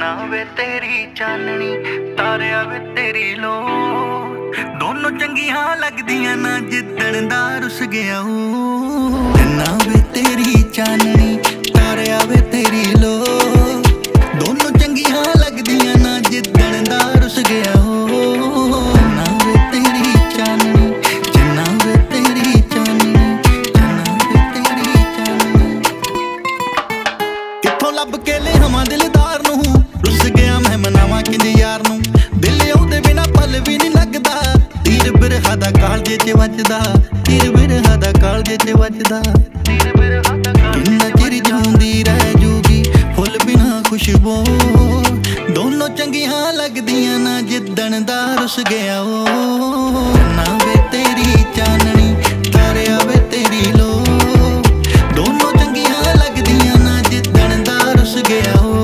ਜਿੰਨਾ ਵੇ ਤੇਰੀ ਚਾਨਣੀ ਤਾਰਿਆ ਵੇ ਤੇਰੀ ਲੋ ਦੋਨੋਂ ਚੰਗੀਆਂ ਲੱਗਦੀਆਂ ਨਾ ਜਿੱਦਣ ਦਾ ਰੁੱਸ ਗਿਆ ਉਹ ਜਿੰਨਾ ਵੇ ਤੇਰੀ ਚਾਨਣੀ ਤਾਰਿਆ ਵੇ ਤੇਰੀ ਲੋ ਦੋਨੋਂ ਚੰਗੀਆਂ ਲੱਗਦੀਆਂ ਨਾ ਜਿੱਦਣ ਦਾ ਰੁੱਸ ਗਿਆ ਉਹ ਨਾ ਵੇ ਤੇਰੀ ਚਾਨਣੀ ਜਿੰਨਾ ਵੇ ਤੇਰੀ ਚਾਨਣੀ ਜਿੰਨਾ ਵੇ ਤੇਰੀ ਚਾਨਣੀ ਕਿੱਥੋਂ ਲੱਭ ਕੇ ਲਿਆਵਾਂ ਦਿਲਦਾਰ ਨੂੰ ਰੁੱਸ ਗਿਆ ਮੈਂ ਮਨਾਵਾਂ ਕਿੰਜ ਯਾਰ ਨੂੰ ਦਿਲ ਉਹਦੇ ਬਿਨਾ ਪਲ ਵੀ ਨਹੀਂ ਲੱਗਦਾ ਤੀਰ ਬਿਰਹਾ ਦਾ ਕਾਲਜੇ 'ਚ ਵੱਜਦਾ ਤੀਰ ਬਿਰਹਾ ਦਾ ਕਾਲਜੇ 'ਚ ਵੱਜਦਾ ਕਿੰਨਾ ਚਿਰ ਜਿਉਂਦੀ ਰਹਿ ਜੂਗੀ ਫੁੱਲ ਬਿਨਾ ਖੁਸ਼ਬੂ ਦੋਨੋਂ ਚੰਗੀਆਂ ਲੱਗਦੀਆਂ ਨਾ ਜਿੱਦਣ ਦਾ ਰੁੱਸ ਗਿਆ ਉਹ ਨਾ ਵੇ ਤੇਰੀ ਚਾਨਣੀ ਤਾਰਿਆ ਵੇ ਤੇਰੀ ਲੋ ਦੋਨੋਂ ਚੰਗੀਆਂ ਲੱਗਦੀਆਂ ਨਾ ਜਿੱਦਣ ਦਾ ਰੁੱਸ ਗਿਆ ਉਹ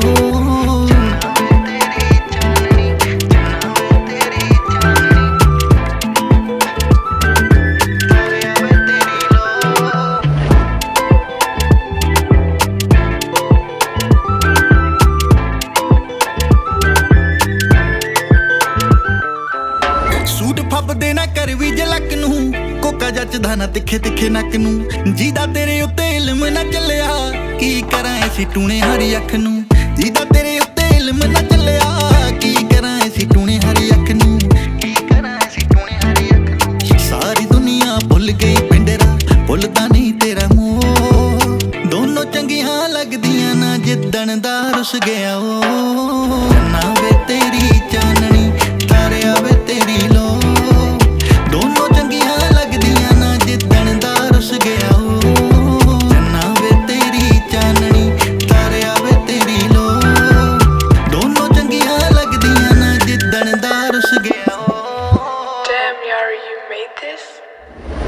ਫੱਬਦੇ ਨਾ ਕਰ ਵੀ ਜਲਕ ਨੂੰ ਕੋਕਾ ਜੱਚਦਾ ਨਾ ਤਿੱਖੇ ਤਿੱਖੇ ਨੱਕ ਨੂੰ ਜਿਹਦਾ ਤੇਰੇ ਉੱਤੇ ਇਲਮ ਨਾ ਚੱਲਿਆ ਕੀ ਕਰਾਂ ਐਸੀ ਟੂਣੇ ਹਰੀ ਅੱਖ ਨੂੰ ਜਿਹਦਾ ਤੇਰੇ ਉੱਤੇ ਇਲਮ ਨਾ ਚੱਲਿਆ ਕੀ ਕਰਾਂ ਐਸੀ ਟੂਣੇ ਹਰੀ ਅੱਖ ਨੂੰ ਕੀ ਕਰਾਂ ਐਸੀ ਟੂਣੇ ਹਰੀ ਅੱਖ ਨੂੰ ਸਾਰੀ ਦੁਨੀਆ ਭੁੱਲ ਗਈ ਪਿੰਡਰਾ ਭੁੱਲਦਾ ਨਹੀਂ ਤੇਰਾ ਮੂੰਹ ਦੋਨੋਂ ਚੰਗੀਆਂ ਲੱਗਦੀਆਂ ਨਾ ਜਿੱਦਣ ਦਾ ਰੁੱਸ ਗਿਆ ਉਹ ਨਾ ਵੇ ਤੇਰੀ ਚਾਨਣੀ ਤਾਰਿਆ ਵੇ ਤੇਰੀ ਲੋ ਦੋਨੋਂ ਚੰਗੀਆਂ ਲੱਗਦੀਆਂ ਨਾ ਜਿੱਦਣ ਦਾ ਰੁੱਸ ਗਿਆ ਉਹ ਨਾ ਵੇ ਤੇਰੀ ਚਾਨਣੀ ਤਾਰਿਆ ਵੇ ਤੇਰੀ ਲੋ ਦੋਨੋਂ ਚੰਗੀਆਂ ਲੱਗਦੀਆਂ ਨਾ ਜਿੱਦਣ ਦਾ ਰੁੱਸ ਗਿਆ ਉਹ Damn, Yari, you made this?